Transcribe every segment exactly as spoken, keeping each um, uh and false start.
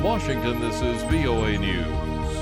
In Washington, this is V O A News.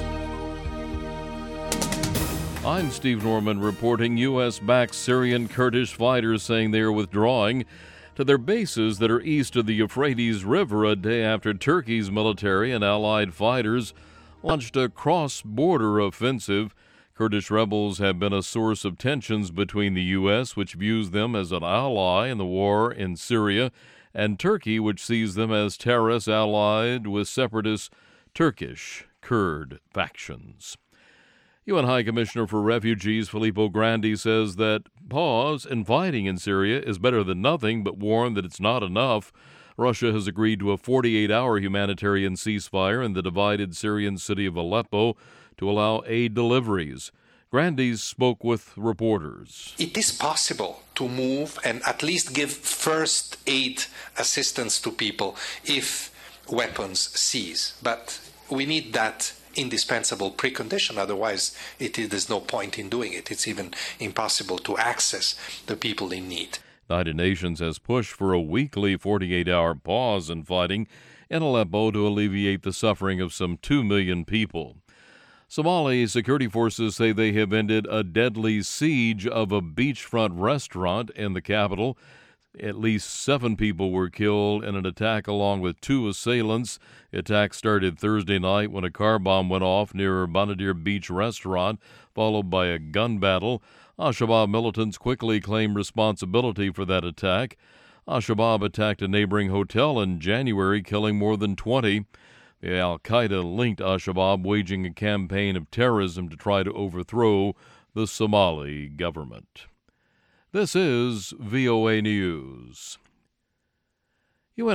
I'm Steve Norman reporting U S-backed Syrian Kurdish fighters saying they are withdrawing to their bases that are east of the Euphrates River a day after Turkey's military and allied fighters launched a cross-border offensive. Kurdish rebels have been a source of tensions between the U S, which views them as an ally in the war in Syria, and Turkey, which sees them as terrorists allied with separatist Turkish Kurd factions. U N High Commissioner for Refugees Filippo Grandi says that pause in fighting in Syria is better than nothing, but warned that it's not enough. Russia has agreed to a forty-eight hour humanitarian ceasefire in the divided Syrian city of Aleppo to allow aid deliveries. Grandi spoke with reporters. It is possible to move and at least give first aid assistance to people if weapons cease. But we need that indispensable precondition, otherwise it is, there's no point in doing it. It's even impossible to access the people in need. United Nations has pushed for a weekly forty-eight hour pause in fighting in Aleppo to alleviate the suffering of some two million people. Somali security forces say they have ended a deadly siege of a beachfront restaurant in the capital. At least seven people were killed in an attack along with two assailants. The attack started Thursday night when a car bomb went off near Bonadir Beach restaurant, followed by a gun battle. Al-Shabaab militants quickly claimed responsibility for that attack. Al-Shabaab attacked a neighboring hotel in January, killing more than twenty. The Al-Qaeda-linked Al-Shabaab waging a campaign of terrorism to try to overthrow the Somali government. This is V O A News.